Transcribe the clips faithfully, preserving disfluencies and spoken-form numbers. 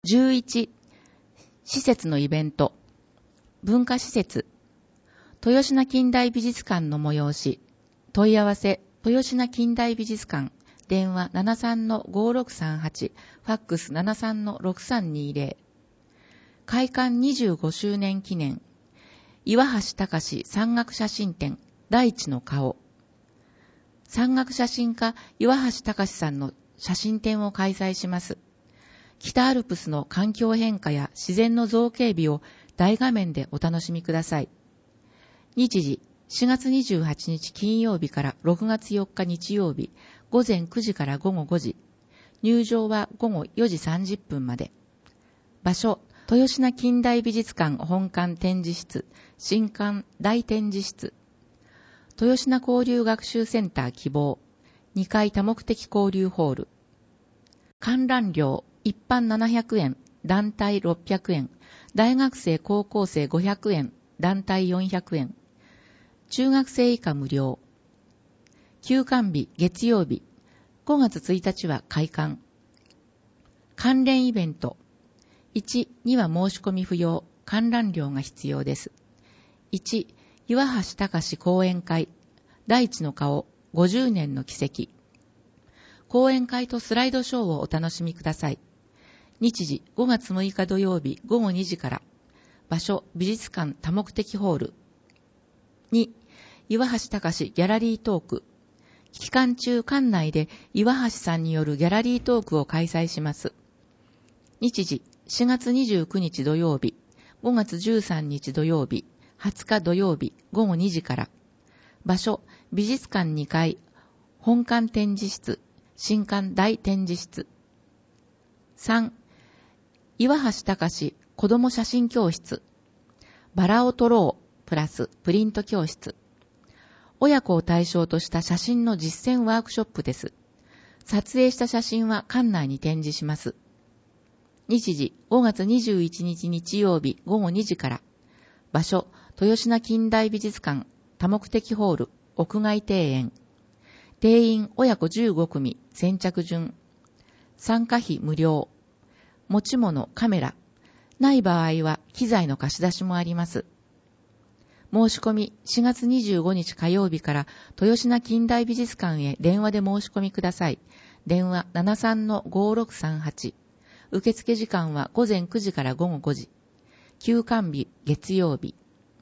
じゅういち、施設のイベント。文化施設。豊品近代美術館の催し。問い合わせ、豊品近代美術館。電話 ななさんのごろくさんはち、ファックス ななさんのろくさんにゼロ。開館にじゅうごしゅうねん記念。岩橋隆山岳写真展、大地の顔。山岳写真家、岩橋隆さんの写真展を開催します。北アルプスの環境変化や自然の造形美を大画面でお楽しみください。日時、しがつにじゅうはちにち金曜日からろくがつよっか日曜日、午前くじから午後ごじ。入場は午後よじさんじゅっぷんまで。場所、豊品近代美術館本館展示室、新館大展示室。豊品交流学習センター希望。にかい多目的交流ホール。観覧料、一般ななひゃくえん、団体ろっぴゃくえん、大学生高校生ごひゃくえん、団体よんひゃくえん。中学生以下無料。休館日月曜日、ごがつついたちは開館。関連イベント。いちには申し込み不要、観覧料が必要です。いち、岩橋隆講演会、大地の顔、ごじゅうねんの奇跡。講演会とスライドショーをお楽しみください。日時、ごがつむいか土曜日ごごにじから。場所、美術館多目的ホール。に、岩橋隆ギャラリートーク。期間中館内で岩橋さんによるギャラリートークを開催します。日時、しがつにじゅうくにち土曜日、ごがつじゅうさんにち土曜日、はつか土曜日ごごにじから。場所、美術館にかい、本館展示室、新館大展示室。さん、岩橋隆子ども写真教室。バラを撮ろう、プラスプリント教室。親子を対象とした写真の実践ワークショップです。撮影した写真は館内に展示します。日時、ごがつにじゅういちにち日曜日ごごにじから。場所、豊品近代美術館多目的ホール屋外庭園。定員親子じゅうごくみ先着順。参加費無料。持ち物カメラ。ない場合は機材の貸し出しもあります。申し込みしがつにじゅうごにち火曜日から豊品近代美術館へ電話で申し込みください。電話 ななさんのごろくさんはち。受付時間はごぜんくじからごごごじ。休館日月曜日。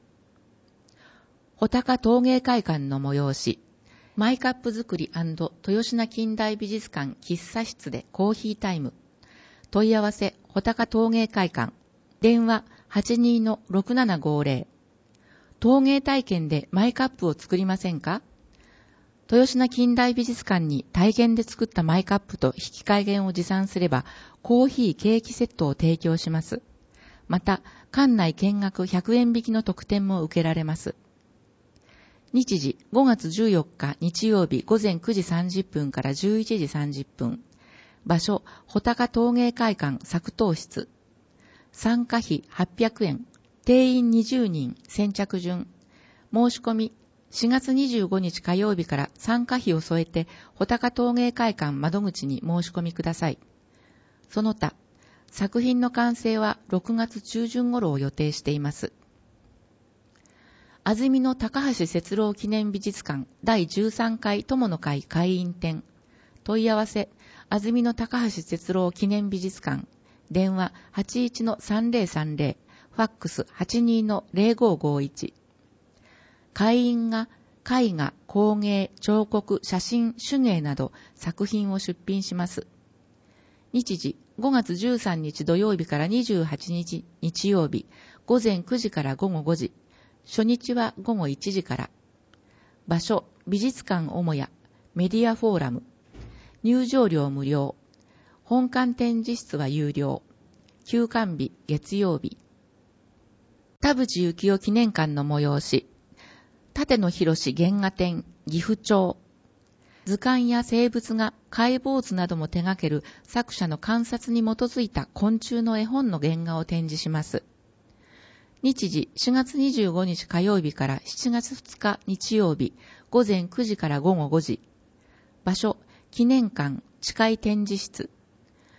穂高陶芸会館の催し。マイカップ作り&豊品近代美術館喫茶室でコーヒータイム。問い合わせ穂高陶芸会館。電話 はちにーのろくななごぜろ。陶芸体験でマイカップを作りませんか？豊品近代美術館に体験で作ったマイカップと引換券を持参すれば、コーヒーケーキセットを提供します。また、館内見学ひゃくえん引きの特典も受けられます。日時、ごがつじゅうよっか日曜日ごぜんくじさんじゅっぷんからじゅういちじさんじゅっぷん。場所、穂高陶芸会館作陶室。参加費はっぴゃくえん。定員にじゅうにん先着順。申し込みしがつにじゅうごにち火曜日から参加費を添えて穂高陶芸会館窓口に申し込みください。その他、作品の完成はろくがつちゅうじゅん頃を予定しています。安曇野高橋節郎記念美術館だいじゅうさんかい友の会会員展。問い合わせ、安曇野高橋節郎記念美術館。電話 はちいちのさんぜろさんぜろ。ファックス はちにーのぜろごごいち。会員が絵画、工芸、彫刻、写真、手芸など作品を出品します。日時、ごがつじゅうさんにち土曜日からにじゅうはちにち日曜日、ごぜんくじからごごごじ。初日はごごいちじから。場所、美術館母屋、メディアフォーラム。入場料無料。本館展示室は有料。休館日、月曜日。田淵幸雄記念館の催し。立野博原画展、岐阜町。図鑑や生物画、解剖図なども手掛ける作者の観察に基づいた昆虫の絵本の原画を展示します。日時、しがつにじゅうごにち火曜日からしちがつふつか日曜日、ごぜんくじからごごごじ。場所、記念館、地下展示室。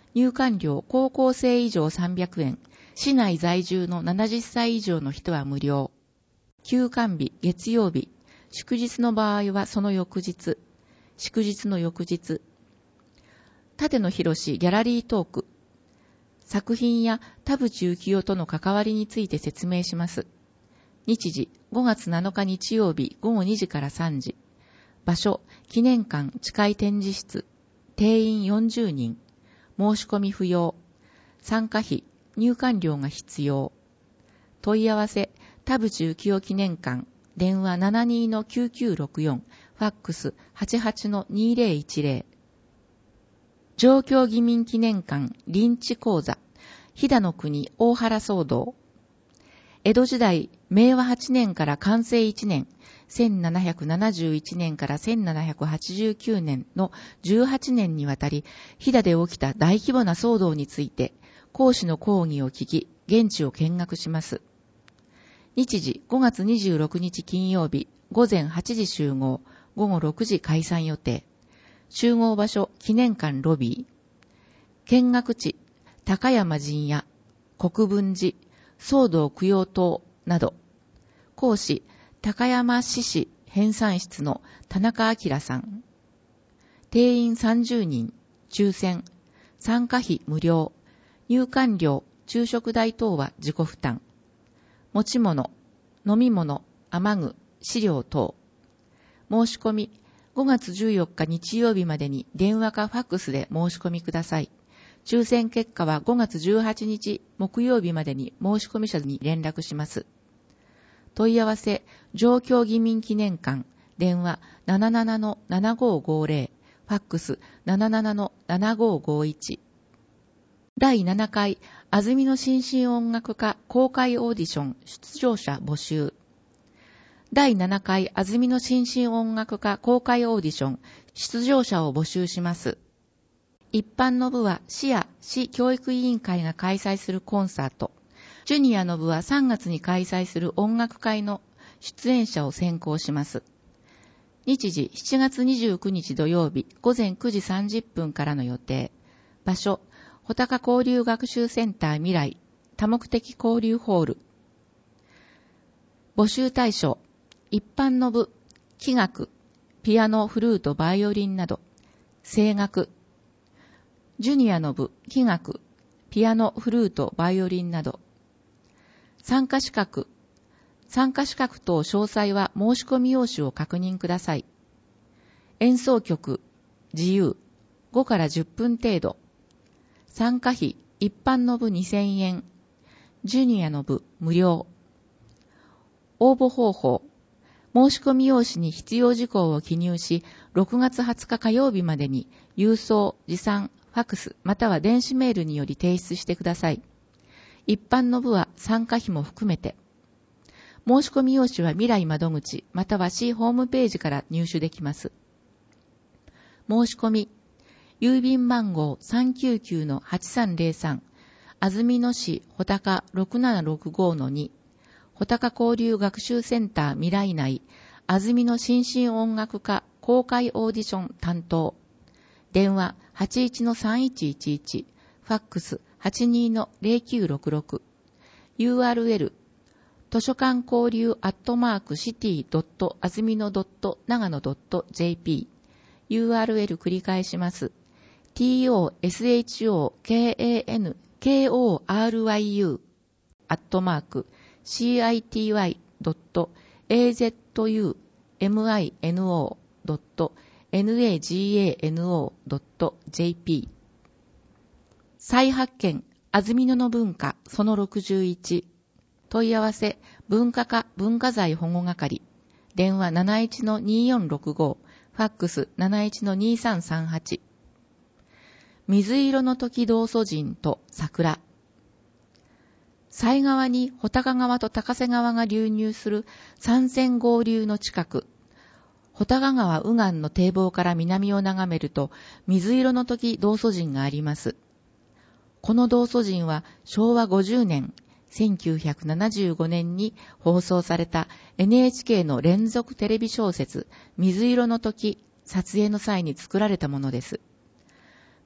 入館料高校生以上さんびゃくえん、市内在住のななじゅっさい以上の人は無料。休館日、月曜日、祝日の場合はその翌日、祝日の翌日。立野博ギャラリートーク。作品や田淵幸雄との関わりについて説明します。日時、ごがつなのか日曜日ごごにじからさんじ。場所、記念館地下展示室。定員よんじゅうにん。申し込み不要。参加費、入館料が必要。問い合わせ、田淵幸雄記念館。電話 ななにーのきゅうきゅうろくよん。ファックス はちはちのにーぜろいちぜろ。上京義民記念館臨地講座。飛騨の国大原騒動。江戸時代、めいわはちねんから寛政いちねん、せんななひゃくななじゅういちねんからせんななひゃくはちじゅうきゅうねんのじゅうはちねんにわたり、飛騨で起きた大規模な騒動について、講師の講義を聞き、現地を見学します。日時、ごがつにじゅうろくにち金曜日、ごぜんはちじ集合、ごごろくじ解散予定。集合場所、記念館ロビー。見学地、高山陣屋、国分寺、騒動供養塔など。講師、高山市市編纂室の田中明さん。定員さんじゅうにん、抽選。参加費無料。入館料、昼食代等は自己負担。持ち物、飲み物、雨具、資料等。申し込み、ごがつじゅうよっか日曜日までに電話かファックスで申し込みください。抽選結果はごがつじゅうはちにち木曜日までに申し込み者に連絡します。問い合わせ、上京義民記念館、電話 ななななのななごーごーぜろ、ファックス ななななのななごーごーいち。だいななかい安曇野新進音楽科公開オーディション出場者募集。だいななかい安曇野新進音楽科公開オーディション出場者を募集します。一般の部は市や市教育委員会が開催するコンサート。ジュニアの部はさんがつに開催する音楽会の出演者を選考します。日時しちがつにじゅうくにち土曜日ごぜんくじさんじゅっぷんからの予定。場所、穂高交流学習センター未来多目的交流ホール。募集対象、一般の部、器楽、ピアノ、フルート、バイオリンなど、声楽、ジュニアの部、器楽、ピアノ、フルート、バイオリンなど。参加資格。参加資格等詳細は申し込み用紙を確認ください。演奏曲、自由、ごからじゅっぷん程度。参加費、一般の部にせんえん。ジュニアの部、無料。応募方法。申し込み用紙に必要事項を記入し、ろくがつはつか火曜日までに郵送、持参、ファックスまたは電子メールにより提出してください。一般の部は参加費も含めて。申し込み用紙は未来窓口または市ホームページから入手できます。申し込み。郵便番号 さんきゅうきゅうのはちさんぜろさん 安曇野市穂高ろくななろくごのに穂高交流学習センター未来内安曇野新進音楽科公開オーディション担当。電話 はちいちのさんいちいちいち、ファックス はちにのぜろきゅうろくろく、ユーアールエル、図書館交流アットマークシティドットあずみのドット長野ドットジェーピー、ユーアールエル 繰り返します。トショカンコル アットマーク シティドットエーゼットユーエムアイエヌオードットナガノドットジェーピー 再発見、安曇野の文化、そのろくじゅういち。問い合わせ、文化課文化財保護係。電話 なないちのにーよんろくご、ファックス なないちのにーさんさんはち。水色の時道祖神と桜。犀川に穂高川と高瀬川が流入する三線合流の近く。穂高川右岸の堤防から南を眺めると水色の時道祖神があります。この道祖神はしょうわごじゅうねん、せんきゅうひゃくななじゅうごねんに放送された エヌエイチケー の連続テレビ小説水色の時撮影の際に作られたものです。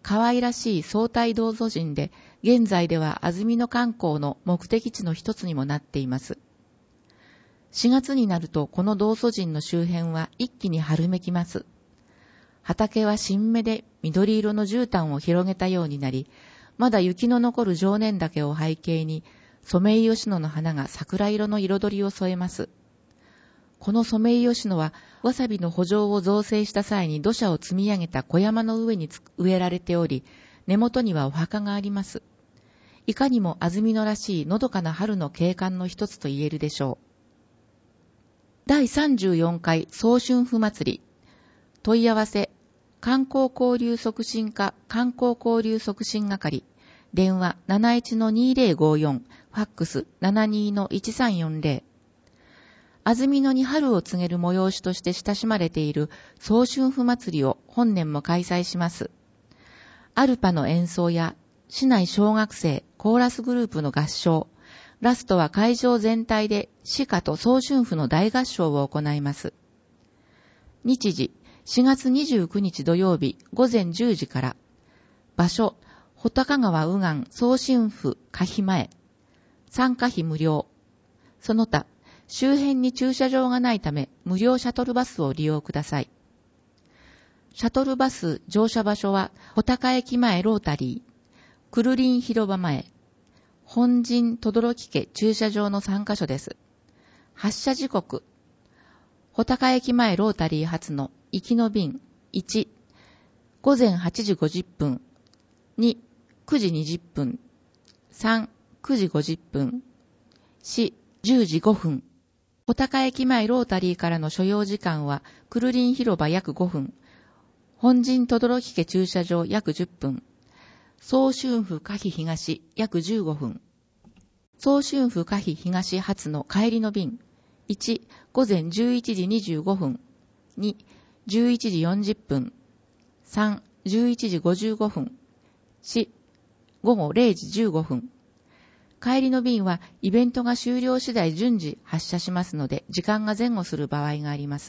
可愛らしい相対道祖神で、現在では安曇野観光の目的地の一つにもなっています。しがつになるとこの道祖神の周辺は一気に春めきます。畑は新芽で緑色の絨毯を広げたようになり、まだ雪の残る常年岳を背景に、ソメイヨシノの花が桜色の彩りを添えます。このソメイヨシノは、わさびの圃場を造成した際に土砂を積み上げた小山の上に植えられており、根元にはお墓があります。いかにも安曇野らしいのどかな春の景観の一つと言えるでしょう。だいさんじゅうよんかい早春譜祭り。問い合わせ、観光交流促進課観光交流促進係。電話 なないちのにぜろごよん、ファックス ななにのいちさんよんぜろ。安曇野に春を告げる催しとして親しまれている早春譜祭りを本年も開催します。アルパの演奏や市内小学生コーラスグループの合唱、ラストは会場全体で詩歌と早春譜の大合唱を行います。日時、しがつにじゅうくにち土曜日午前じゅうじから。場所、穂高川右岸早春譜歌碑前。参加費無料。その他、周辺に駐車場がないため無料シャトルバスを利用ください。シャトルバス乗車場所は穂高駅前ロータリー、くるりん広場前、本陣轟家駐車場のさんカ所です。発車時刻、穂高駅前ロータリー発の行きの便いち、午前はちじごじゅっぷん、に、くじにじゅっぷん、さん、くじごじゅっぷん、よん、じゅうじごふん。穂高駅前ロータリーからの所要時間は、くるりん広場約ごふん、本陣轟家駐車場約じゅっぷん、早春譜歌碑東約じゅうごふん。早春譜歌碑東発の帰りの便、いち、午前じゅういちじにじゅうごふん、に、じゅういちじよんじゅっぷん、さん、じゅういちじごじゅうごふん、よん、午後れいじじゅうごふん。帰りの便はイベントが終了次第順次発車しますので、時間が前後する場合があります。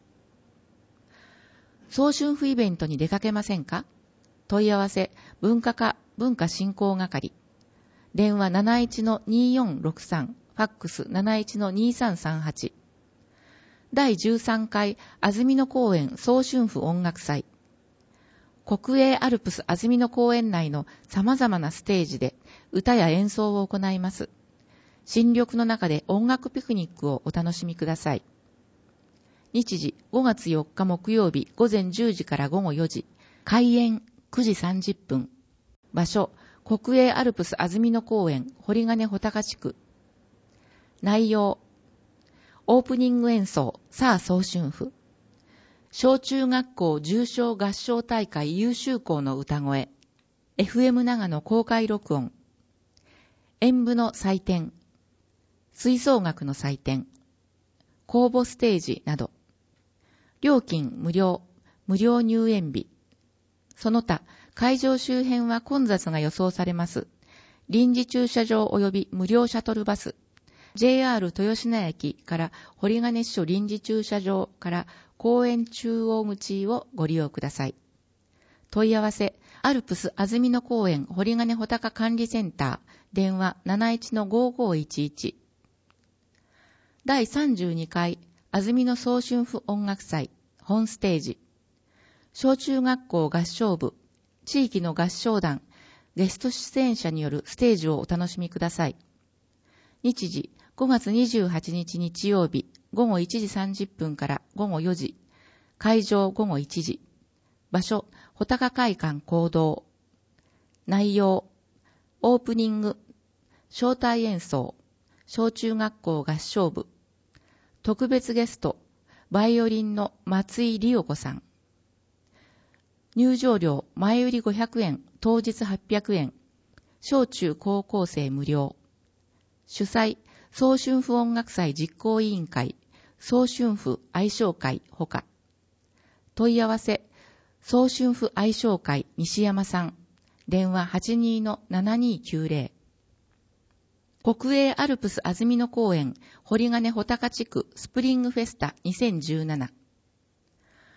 早春譜イベントに出かけませんか？問い合わせ、文化課文化振興係。電話 なないちのによんろくさん、ファックス なないちのにさんさんはち。だいじゅうさんかい安曇野公園早春譜音楽祭。国営アルプス安曇野公園内の様々なステージで歌や演奏を行います。新緑の中で音楽ピクニックをお楽しみください。日時、ごがつよっか木曜日午前じゅうじから午後よじ。開演くじさんじゅっぷん。場所、国営アルプス安曇野公園堀金穂高地区。内容、オープニング演奏、さあ早春譜。小中学校重賞合唱大会優秀校の歌声。エフエム 長野公開録音。演舞の祭典。吹奏楽の祭典。公募ステージなど。料金無料、無料入園日。その他、会場周辺は混雑が予想されます。臨時駐車場及び無料シャトルバス。ジェイアール 豊品駅から堀金支所臨時駐車場から公園中央口をご利用ください。問い合わせ、アルプス安曇野公園堀金穂高管理センター、電話 なないちのごごいちいち。だいさんじゅうにかい安曇野早春譜音楽祭本ステージ。小中学校合唱部、地域の合唱団、ゲスト出演者によるステージをお楽しみください。日時、ごがつにじゅうはちにち日曜日、ごごいちじさんじゅっぷんからごごよじ。会場ごごいちじ。場所、穂高会館講堂。内容、オープニング、招待演奏、小中学校合唱部。特別ゲスト、バイオリンの松井理代子さん。入場料、前売りごひゃくえん、当日はっぴゃくえん。小中高校生無料。主催、早春譜音楽祭実行委員会、早春譜愛唱会ほか。問い合わせ、早春譜愛唱会西山さん。電話 はちにのななにきゅうぜろ。国営アルプス安曇野公園堀金穂高地区スプリングフェスタにせんじゅうなな。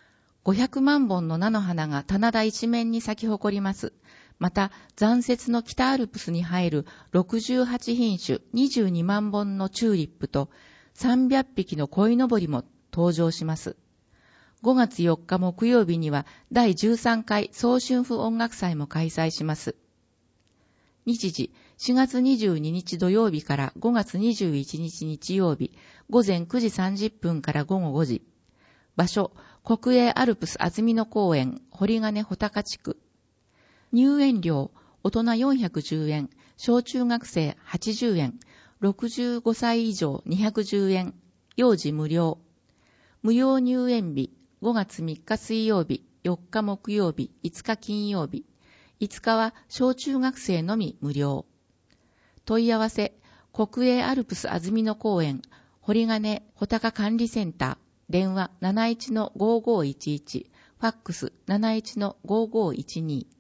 ごひゃくまんぼんの菜の花が棚田一面に咲き誇ります。また、残雪の北アルプスに生えるろくじゅうはちひんしゅにじゅうにまんぼんのチューリップとさんびゃっぴきの鯉のぼりも登場します。ごがつよっか木曜日にはだいじゅうさんかい早春風音楽祭も開催します。日時、しがつにじゅうににち土曜日からごがつにじゅういちにち日曜日、ごぜんくじさんじゅっぷんからごごごじ。場所、国営アルプス安曇野公園、堀金穂高地区。入園料、大人よんひゃくじゅうえん、小中学生はちじゅうえん、ろくじゅうごさい以上にひゃくじゅうえん、幼児無料。無料入園日、ごがつみっか水曜日、よっか木曜日、いつか金曜日。いつかは小中学生のみ無料。問い合わせ、国営アルプス安曇野公園、堀金穂高管理センター、電話 なないちのごーごーいちいち、ファックス なないちのごーごーいちに。